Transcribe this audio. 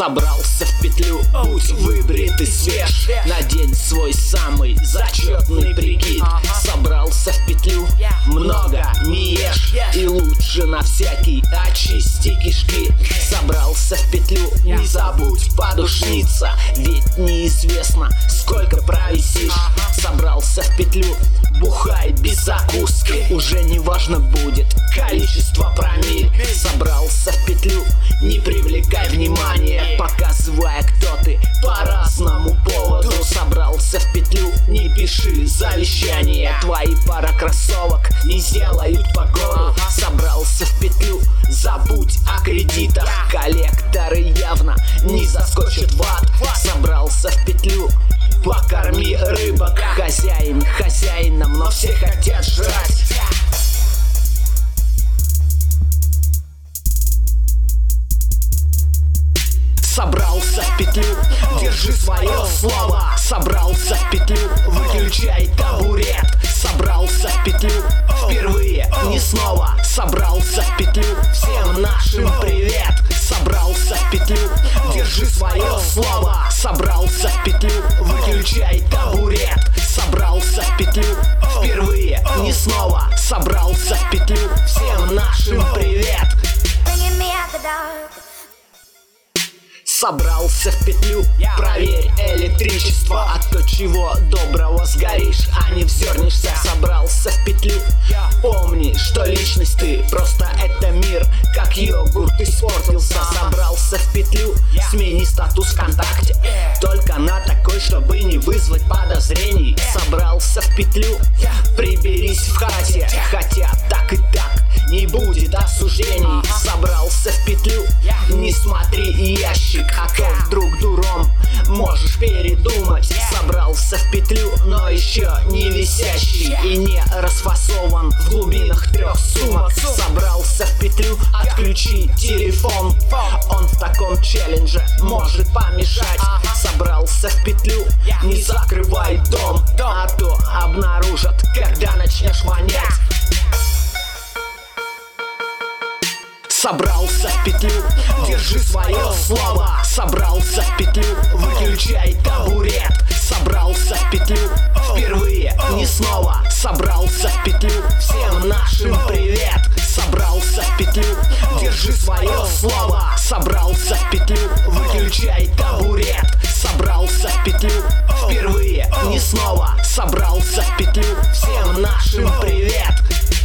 Собрался в петлю, будь выбрит и свеж. Надень свой самый зачетный прикид. Собрался в петлю, много не ешь. И лучше на всякий очисти кишки. Собрался в петлю, не забудь подушниться, ведь неизвестно, сколько провисишь. Собрался в петлю, бухай без закуски, уже не важно будет количество промилле. Собрался в петлю, не привлекай внимания, показывая, кто ты по разному поводу. Собрался в петлю, не пиши завещание, твои пара кроссовок не сделают погоду. Собрался в петлю, забудь о кредитах, коллекторы явно не заскочат в ад. Собрался в петлю, покорми рыбок, хозяин хозяином, но все хотят жрать. Собрался в петлю, держи свое слово. Собрался в петлю, выключай табурет. Собрался в петлю, впервые, не снова. Собрался в петлю, всем нашим привет. Собрался в петлю, держи свое слово. Собрался в петлю, выключай табурет. Собрался в петлю, впервые, не снова. Собрался в петлю, всем нашим привет. Собрался в петлю, проверь электричество, а то чего доброго сгоришь, а не взернешься. Собрался в петлю, помни, что личность ты, просто это мир, как йогурт испортился. Собрался в петлю, смени статус ВКонтакте, только на такой, чтобы не вызвать подозрений. Собрался в петлю, приберись в хате, хотя так и так не будет осуждений. Собрался в петлю, не смотри ящик, а то вдруг дуром можешь передумать. Собрался в петлю, но еще не висящий и не расфасован в глубинах 3 сумок. Собрался в петлю, отключи телефон, он в таком челлендже может помешать. Собрался в петлю, не закрывай дом, а то обнаружат, когда начнешь вонять. Собрался в петлю, держи свое слово. Собрался в петлю, выключай табурет. Собрался в петлю, впервые, не снова. Собрался в петлю, всем нашим привет. Собрался в петлю, держи свое слово. Собрался в петлю, выключай табурет. Собрался в петлю, впервые, не снова. Собрался в петлю, всем нашим привет.